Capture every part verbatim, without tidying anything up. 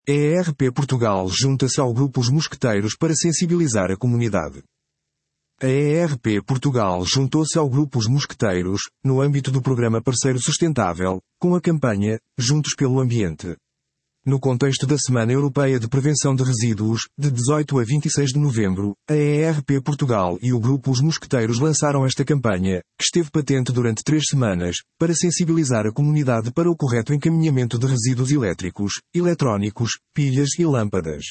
A E R P Portugal junta-se ao Grupo Os Mosqueteiros para sensibilizar a comunidade. A E R P Portugal juntou-se ao Grupo Os Mosqueteiros, no âmbito do programa Parceiro Sustentável, com a campanha Juntos pelo Ambiente. No contexto da Semana Europeia de Prevenção de Resíduos, de dezoito a vinte e seis de novembro, a E R P Portugal e o Grupo Os Mosqueteiros lançaram esta campanha, que esteve patente durante três semanas, para sensibilizar a comunidade para o correto encaminhamento de resíduos elétricos, eletrónicos, pilhas e lâmpadas.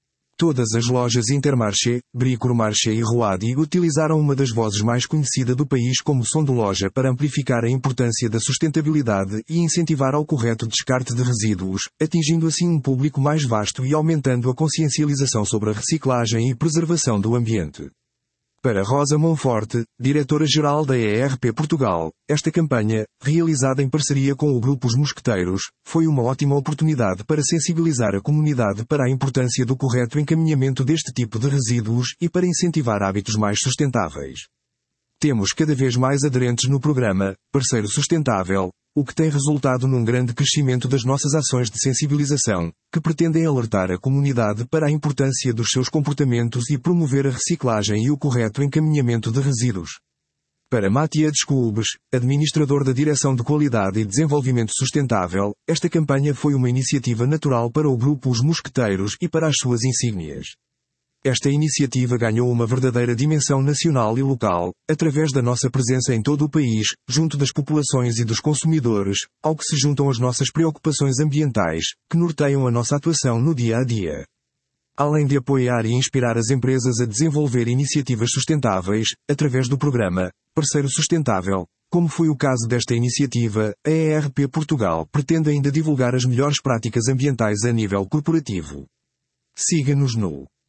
Todas as lojas Intermarché, Bricomarché e Roadi utilizaram uma das vozes mais conhecidas do país como som de loja para amplificar a importância da sustentabilidade e incentivar ao correto descarte de resíduos, atingindo assim um público mais vasto e aumentando a consciencialização sobre a reciclagem e preservação do ambiente. Para Rosa Monforte, diretora-geral da E R P Portugal, esta campanha, realizada em parceria com o Grupo Os Mosqueteiros, foi uma ótima oportunidade para sensibilizar a comunidade para a importância do correto encaminhamento deste tipo de resíduos e para incentivar hábitos mais sustentáveis. Temos cada vez mais aderentes no programa Parceiro Sustentável, o que tem resultado num grande crescimento das nossas ações de sensibilização, que pretendem alertar a comunidade para a importância dos seus comportamentos e promover a reciclagem e o correto encaminhamento de resíduos. Para Matias Desculbes, administrador da Direção de Qualidade e Desenvolvimento Sustentável, esta campanha foi uma iniciativa natural para o Grupo Os Mosqueteiros e para as suas insígnias. Esta iniciativa ganhou uma verdadeira dimensão nacional e local, através da nossa presença em todo o país, junto das populações e dos consumidores, ao que se juntam as nossas preocupações ambientais, que norteiam a nossa atuação no dia a dia. Além de apoiar e inspirar as empresas a desenvolver iniciativas sustentáveis, através do programa Parceiro Sustentável, como foi o caso desta iniciativa, a E R P Portugal pretende ainda divulgar as melhores práticas ambientais a nível corporativo. Siga-nos no